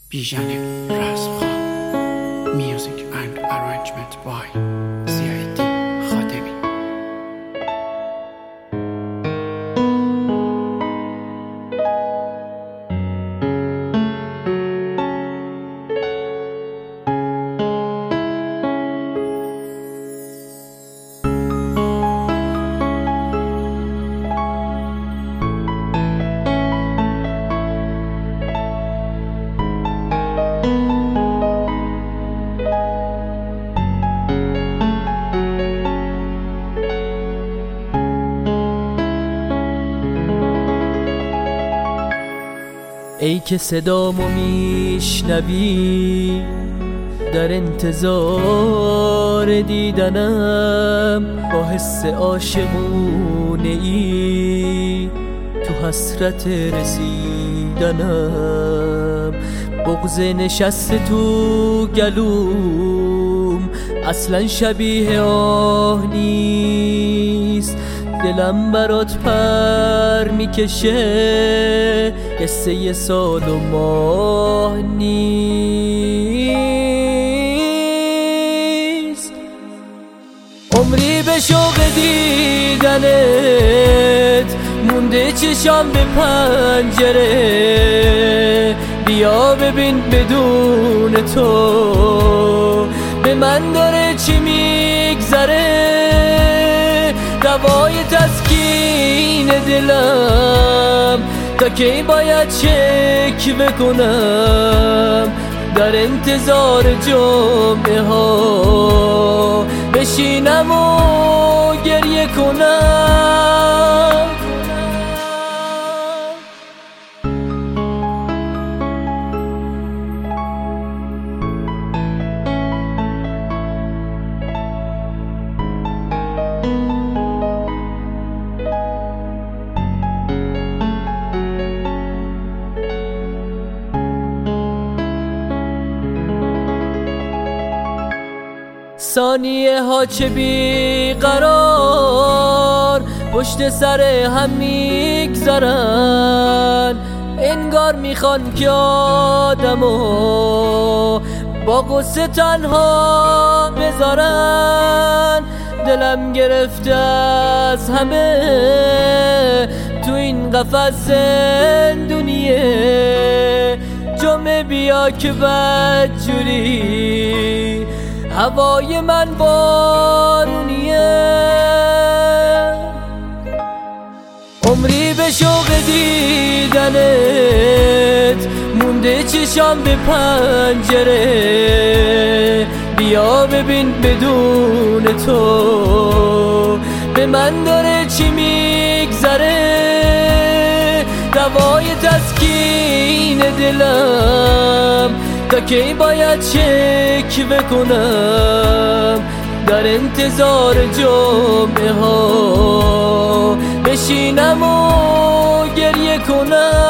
بیژن رزمخواه. Music and arrangement by زیادی خاتمی. ای که صدامو میشنوی، در انتظار دیدنم، با حس عاشقونه ای تو حسرت رسیدنم. بغض نشسته تو گلوم اصلا شبیه آه نیست. دلم برات پر میکشه، قصه یه سال و ماه نیست. عمری به شوق دیدنت مونده چشام به پنجره. بیا ببین بدون تو به من داره چی میگذره. دوای تسکین دلم تا کی باید شک بکنم. در انتظار جمعه ها بشینم و گریه کنم. ثانیه ها چه بیقرار پشت سر هم میگذرن. انگار میخوان که آدمو با غصه تنها بذارن. دلم گرفته از همه تو این قفس زندونیه. جمعه بیا که بدجوری هوای من بارونیه. عمری به شوق دیدنت مونده چشام به پنجره. بیا ببین بدون تو به من داره چی میگذره. دوای تسکین دلم تا کی باید شک بکنم. در انتظار جمعه ها بشینم و گریه کنم.